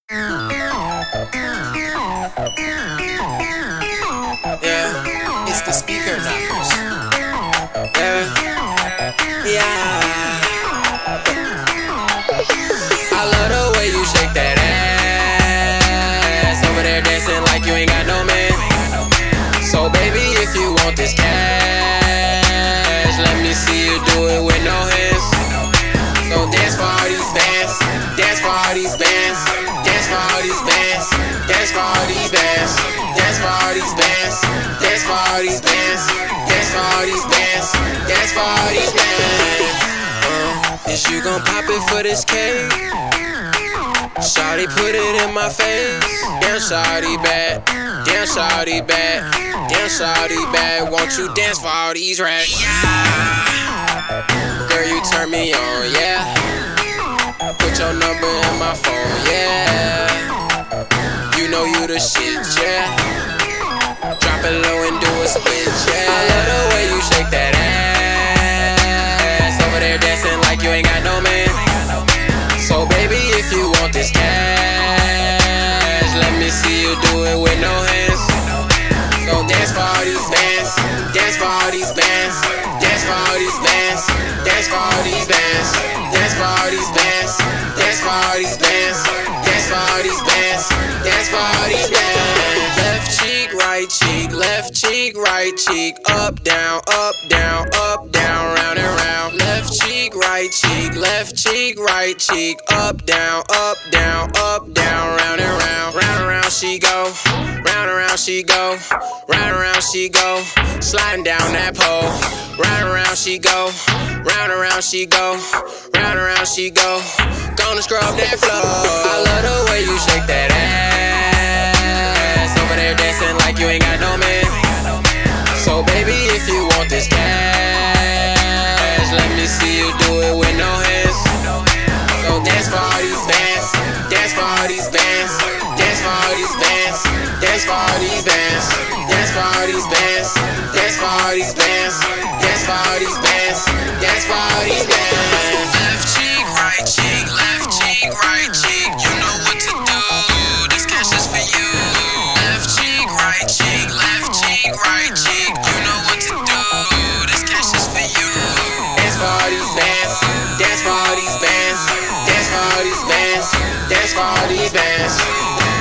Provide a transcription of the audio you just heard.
Yeah, it's the speaker knockers. Yeah. I love the way you shake that ass. Over there dancing like you ain't got no man. So baby, if you want this cash, let me see you do it with no hands. So dance for all these bands, dance for all these bands, dance for all these bands, dance for all these bands, dance for all these bands, dance for all these bands, dance for all these bands, dance for all these bands. Is you gon' pop it for this cake? Shawty put it in my face. Damn shawty bad, damn shawty bad, damn shawty bad. Won't you dance for all these racks? Girl, you turn me on, yeah. Put your number in my phone, yeah. You know you the shit, yeah. Drop it low and do a split, yeah. I love the way you shake that ass. Over there dancing like you ain't got no man. So baby, if you want this cash, let me see you do it with no hands. So dance for all these bands, dance for all these bands, dance for all these bands, dance for all these bands, dance for all these bands, dance for all these bands, dance for all these bands, dance for all these bands. Left cheek, right cheek, left cheek, right cheek, up, down, round and round. Left cheek, right cheek, left cheek, right cheek, up, down, round and round. Round and round she go, round and round she go, round and round she go, sliding down that pole. Round and round she go, round and round she go, round and round she go, gonna scrub that floor. I love the way you shake that ass. Over there dancing like you ain't got no man. So baby, if you want this cash, let me see you do it with no hands. So dance for all these bands, dance for all these bands, dance for all these bands, dance for all these bands, dance for all these bands, dance for all these bands, dance for all these bands, dance for all these bands. Left cheek, right cheek, left cheek, right cheek, you know what to do. This cash is for you. Left cheek, right cheek, left cheek, right cheek, you know what to do. This cash is for you. Dance for all these bands, dance for all these bands, dance for all these bands, dance for all these bands.